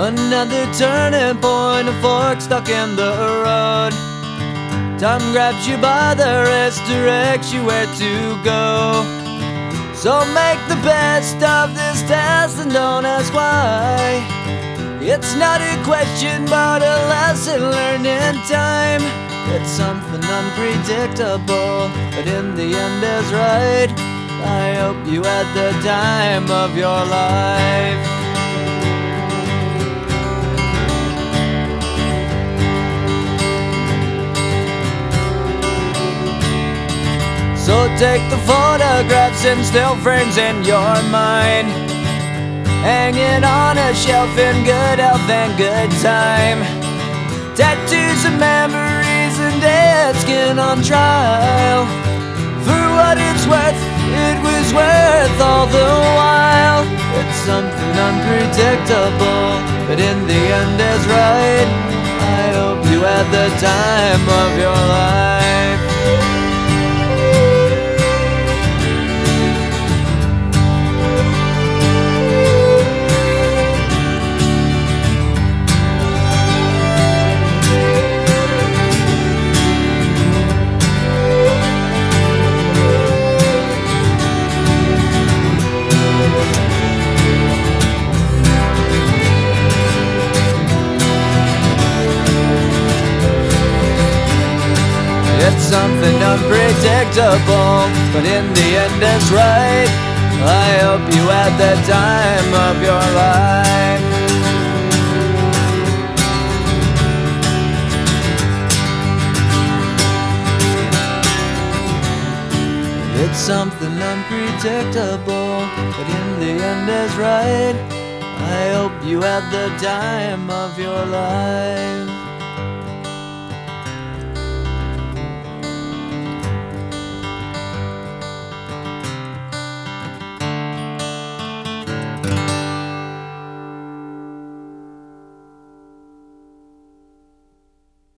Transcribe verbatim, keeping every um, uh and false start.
Another turning point, a fork stuck in the road. Time grabs you by the wrist, directs you where to go. So make the best of this test and don't ask why. It's not a question but a lesson learned in time. It's something unpredictable, but in the end is right. I hope you had the time of your life. So take the photographs and still frames in your mind, hanging on a shelf in good health and good time. Tattoos of memories and dead skin on trial. For what it's worth, it was worth all the while. It's something unpredictable, but in the end is right. I hope you had the time of your life. It's something unpredictable, but in the end it's right. I hope you had the time of your life. It's something unpredictable, but in the end is right. I hope you had the time of your life.